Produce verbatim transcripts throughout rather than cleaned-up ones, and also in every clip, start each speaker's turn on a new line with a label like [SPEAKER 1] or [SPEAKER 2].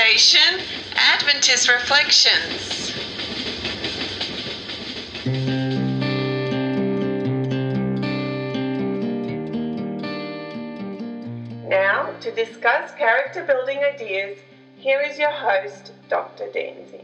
[SPEAKER 1] Operation Adventist Reflections. Now, to discuss character building ideas, here is your host, Doctor Danzy.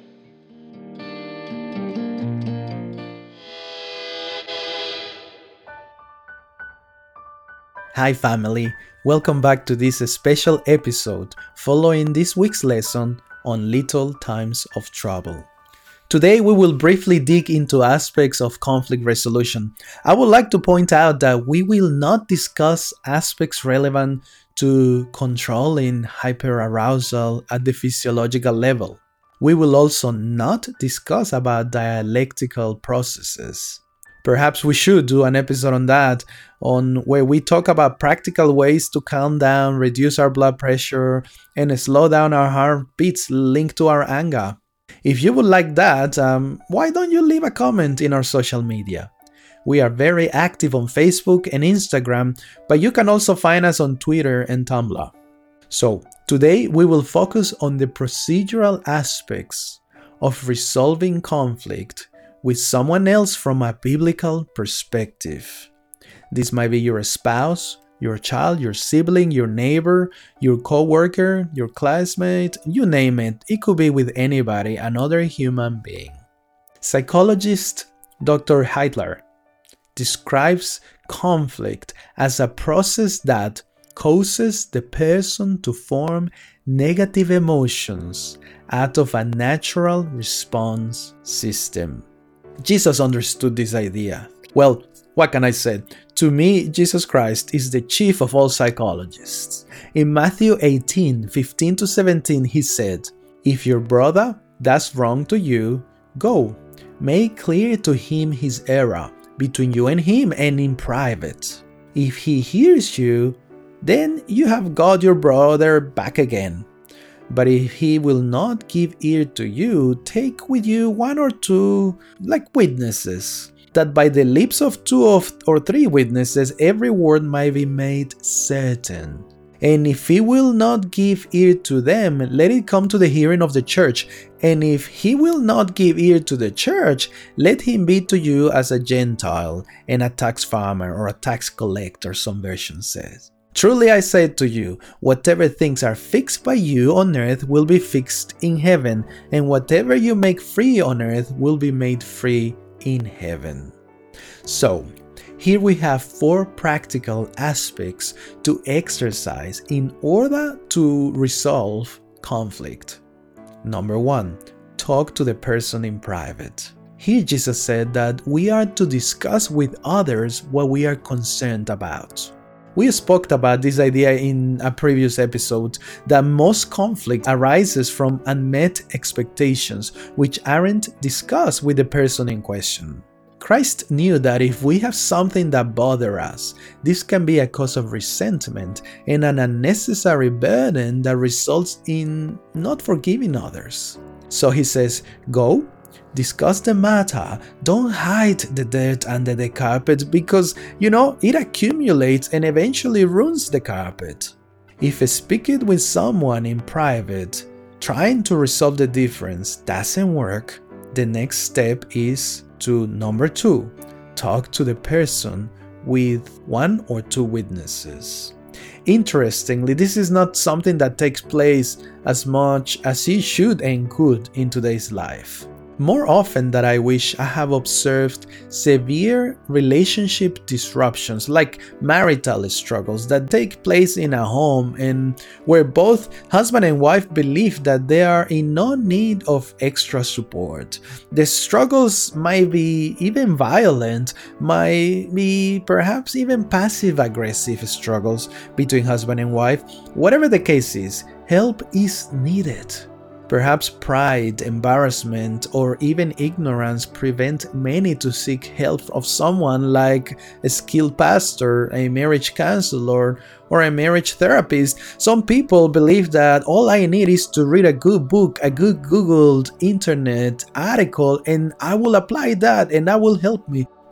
[SPEAKER 2] Hi family, welcome back to this special episode following this week's lesson on Little Times of Trouble. Today we will briefly dig into aspects of conflict resolution. I would like to point out that we will not discuss aspects relevant to controlling hyperarousal at the physiological level. We will also not discuss about dialectical processes. Perhaps we should do an episode on that, on where we talk about practical ways to calm down, reduce our blood pressure, and slow down our heartbeats linked to our anger. If you would like that, um, why don't you leave a comment in our social media? We are very active on Facebook and Instagram, but you can also find us on Twitter and Tumblr. So, today we will focus on the procedural aspects of resolving conflict with someone else from a biblical perspective. This might be your spouse, your child, your sibling, your neighbor, your co-worker, your classmate, you name it. It could be with anybody, another human being. Psychologist Doctor Heitler describes conflict as a process that causes the person to form negative emotions out of a natural response system. Jesus understood this idea. Well, what can I say? To me, Jesus Christ is the chief of all psychologists. In Matthew eighteen, fifteen to seventeen, he said, "If your brother does wrong to you, go, make clear to him his error, between you and him and in private. If he hears you, then you have got your brother back again. But if he will not give ear to you, take with you one or two, like witnesses, that by the lips of two of, or three witnesses every word might be made certain. And if he will not give ear to them, let it come to the hearing of the church. And if he will not give ear to the church, let him be to you as a Gentile and a tax farmer or a tax collector," some version says. "Truly I say to you, whatever things are fixed by you on earth will be fixed in heaven, and whatever you make free on earth will be made free in heaven." So, here we have four practical aspects to exercise in order to resolve conflict. Number one, talk to the person in private. Here Jesus said that we are to discuss with others what we are concerned about. We spoke about this idea in a previous episode, that most conflict arises from unmet expectations which aren't discussed with the person in question. Christ knew that if we have something that bothers us, this can be a cause of resentment and an unnecessary burden that results in not forgiving others. So he says, go, discuss the matter. Don't hide the dirt under the carpet because, you know, it accumulates and eventually ruins the carpet. If speaking with someone in private, trying to resolve the difference doesn't work, the next step is to, number two, talk to the person with one or two witnesses. Interestingly, this is not something that takes place as much as it should and could in today's life. More often than I wish, I have observed severe relationship disruptions like marital struggles that take place in a home and where both husband and wife believe that they are in no need of extra support. The struggles might be even violent, might be perhaps even passive-aggressive struggles between husband and wife. Whatever the case is, help is needed. Perhaps pride, embarrassment, or even ignorance prevent many to seek help of someone like a skilled pastor, a marriage counselor, or a marriage therapist. Some people believe that all I need is to read a good book, a good Googled internet article, and I will apply that and that will help me.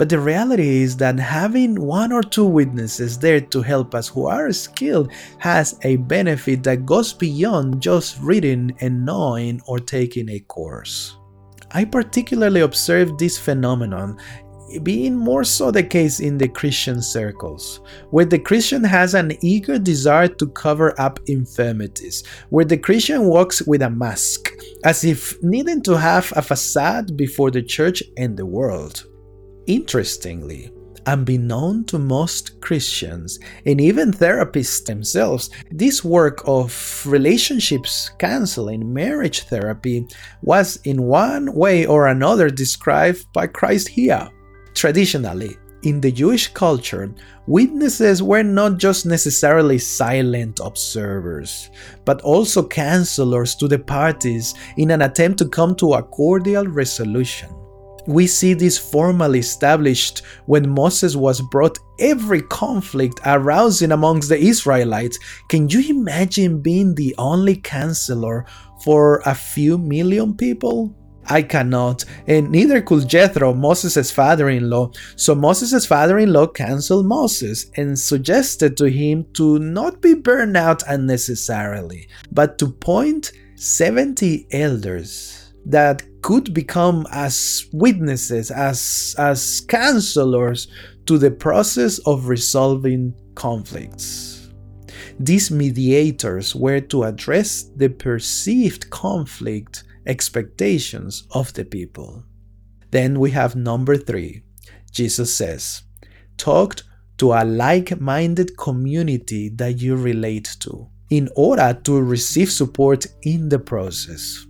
[SPEAKER 2] But the reality is that having one or two witnesses there to help us who are skilled has a benefit that goes beyond just reading and knowing or taking a course. I particularly observed this phenomenon being more so the case in the Christian circles, where the Christian has an eager desire to cover up infirmities, where the Christian walks with a mask, as if needing to have a facade before the church and the world. Interestingly, unbeknown to most Christians and even therapists themselves, this work of relationships counseling, marriage therapy, was in one way or another described by Christ here. Traditionally, in the Jewish culture, witnesses were not just necessarily silent observers, but also counselors to the parties in an attempt to come to a cordial resolution. We see this formally established when Moses was brought every conflict arousing amongst the Israelites. Can you imagine being the only counselor for a few million people? I cannot, and neither could Jethro, Moses' father-in-law. So Moses' father-in-law counseled Moses and suggested to him to not be burned out unnecessarily, but to appoint seventy elders that could become as witnesses, as, as counselors to the process of resolving conflicts. These mediators were to address the perceived conflict expectations of the people. Then we have number three. Jesus says, talk to a like-minded community that you relate to in order to receive support in the process.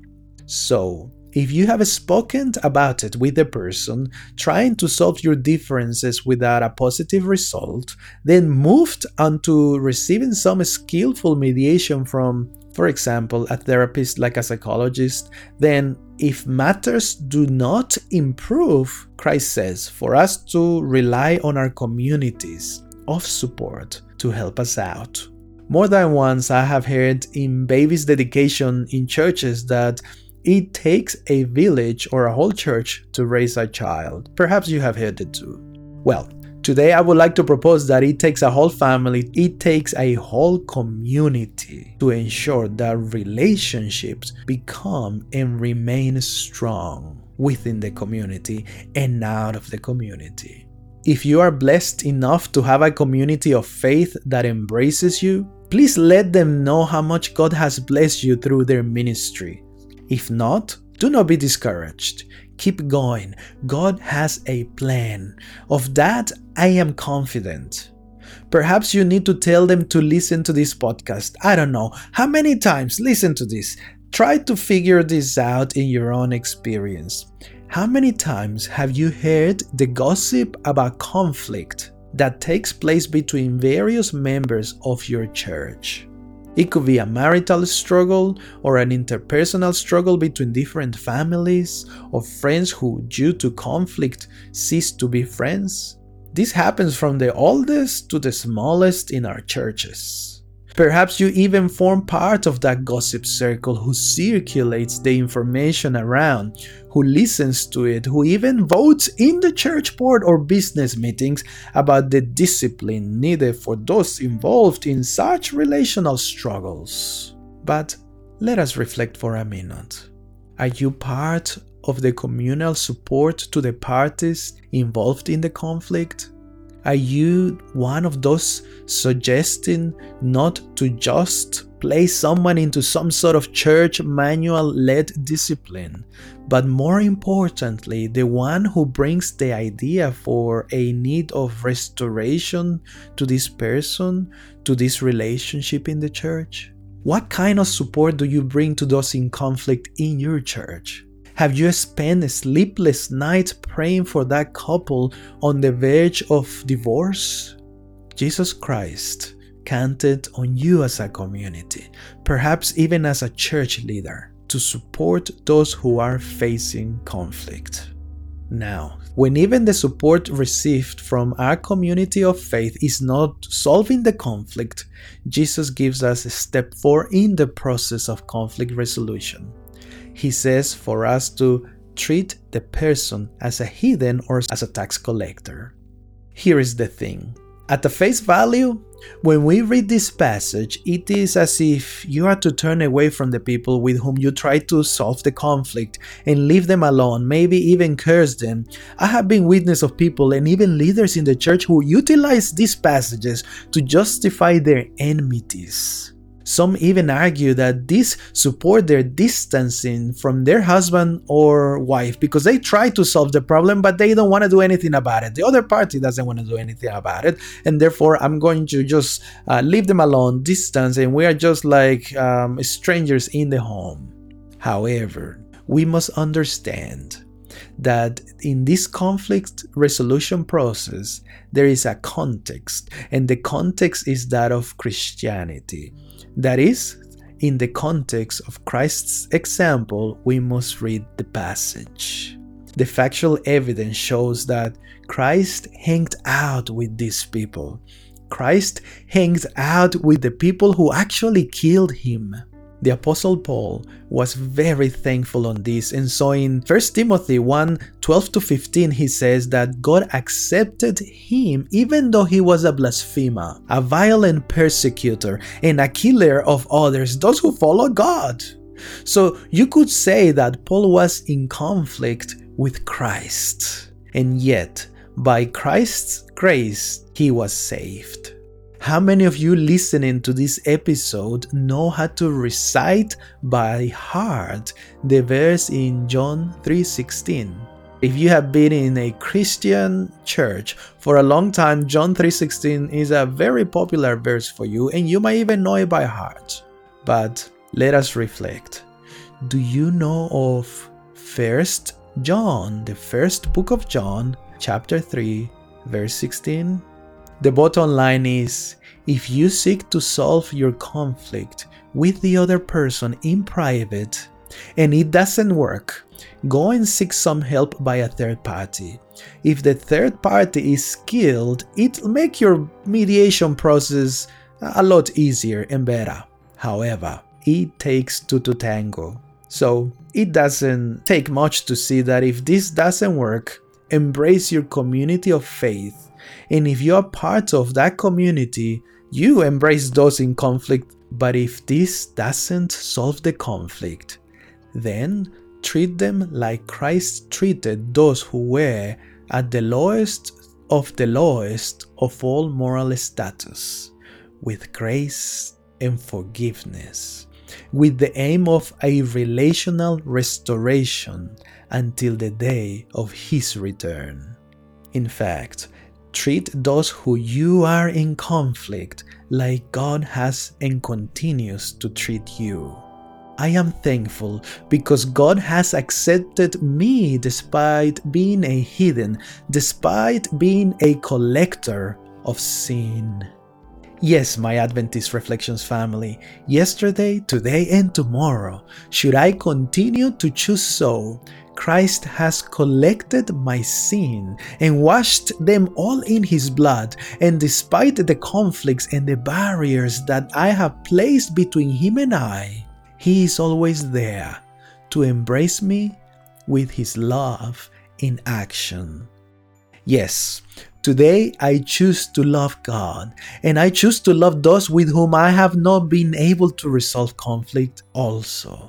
[SPEAKER 2] So, if you have spoken about it with the person, trying to solve your differences without a positive result, then moved on to receiving some skillful mediation from, for example, a therapist like a psychologist, then if matters do not improve, Christ says for us to rely on our communities of support to help us out. More than once I have heard in babies' dedication in churches that it takes a village or a whole church to raise a child. Perhaps you have heard it too. Well, today I would like to propose that it takes a whole family, it takes a whole community to ensure that relationships become and remain strong within the community and out of the community. If you are blessed enough to have a community of faith that embraces you, please let them know how much God has blessed you through their ministry. If not, do not be discouraged. Keep going. God has a plan. Of that, I am confident. Perhaps you need to tell them to listen to this podcast. I don't know. How many times? Listen to this. Try to figure this out in your own experience. How many times have you heard the gossip about conflict that takes place between various members of your church? It could be a marital struggle or an interpersonal struggle between different families or friends who, due to conflict, cease to be friends. This happens from the oldest to the smallest in our churches. Perhaps you even form part of that gossip circle who circulates the information around, who listens to it, who even votes in the church board or business meetings about the discipline needed for those involved in such relational struggles. But let us reflect for a minute. Are you part of the communal support to the parties involved in the conflict? Are you one of those suggesting not to just place someone into some sort of church manual-led discipline, but more importantly, the one who brings the idea for a need of restoration to this person, to this relationship in the church? What kind of support do you bring to those in conflict in your church? Have you spent sleepless nights praying for that couple on the verge of divorce? Jesus Christ counted on you as a community, perhaps even as a church leader, to support those who are facing conflict. Now, when even the support received from our community of faith is not solving the conflict, Jesus gives us a step four in the process of conflict resolution. He says for us to treat the person as a heathen or as a tax collector. Here is the thing. At the face value, when we read this passage, it is as if you are to turn away from the people with whom you try to solve the conflict and leave them alone, maybe even curse them. I have been witness of people and even leaders in the church who utilize these passages to justify their enmities. Some even argue that these support their distancing from their husband or wife because they try to solve the problem but they don't want to do anything about it. The other party doesn't want to do anything about it, and therefore I'm going to just uh, leave them alone, distance, and we are just like um, strangers in the home. However, we must understand that in this conflict resolution process, there is a context, and the context is that of Christianity. That is, in the context of Christ's example, we must read the passage. The factual evidence shows that Christ hanged out with these people. Christ hangs out with the people who actually killed him. The Apostle Paul was very thankful on this, and so in First Timothy one, twelve to fifteen, he says that God accepted him even though he was a blasphemer, a violent persecutor, and a killer of others, those who follow God. So you could say that Paul was in conflict with Christ, and yet by Christ's grace, he was saved. How many of you listening to this episode know how to recite by heart the verse in John three sixteen? If you have been in a Christian church for a long time, John three sixteen is a very popular verse for you, and you might even know it by heart. But let us reflect. Do you know of First John, the first book of John, chapter three, verse sixteen? The bottom line is, if you seek to solve your conflict with the other person in private and it doesn't work, go and seek some help by a third party. If the third party is skilled, it'll make your mediation process a lot easier and better. However, it takes two to tango. So it doesn't take much to see that if this doesn't work, embrace your community of faith. And if you are part of that community, you embrace those in conflict. But if this doesn't solve the conflict, then treat them like Christ treated those who were at the lowest of the lowest of all moral status, with grace and forgiveness, with the aim of a relational restoration until the day of his return. In fact, treat those who you are in conflict like God has and continues to treat you. I am thankful because God has accepted me despite being a heathen, despite being a collector of sin. Yes, my Adventist Reflections family, yesterday, today, and tomorrow, should I continue to choose so, Christ has collected my sin and washed them all in his blood, and despite the conflicts and the barriers that I have placed between him and I, he is always there to embrace me with his love in action. Yes, today I choose to love God, and I choose to love those with whom I have not been able to resolve conflict also.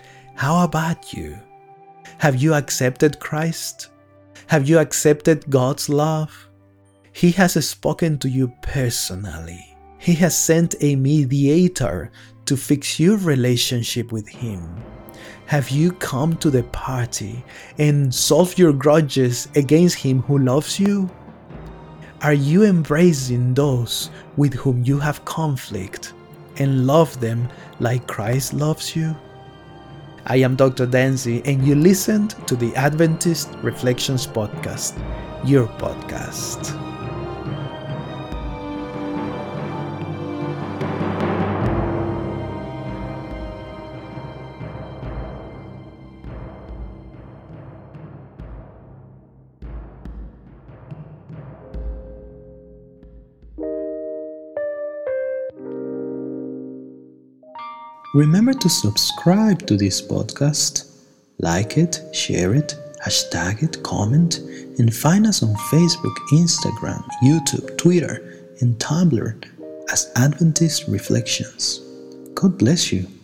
[SPEAKER 2] How about you? Have you accepted Christ? Have you accepted God's love? He has spoken to you personally. He has sent a mediator to fix your relationship with him. Have you come to the party and solved your grudges against him who loves you? Are you embracing those with whom you have conflict and love them like Christ loves you? I am Doctor Danzy, and you listened to the Adventist Reflections Podcast, your podcast. Remember to subscribe to this podcast. Like it, share it, hashtag it, comment, and find us on Facebook, Instagram, YouTube, Twitter, and Tumblr as Adventist Reflections. God bless you.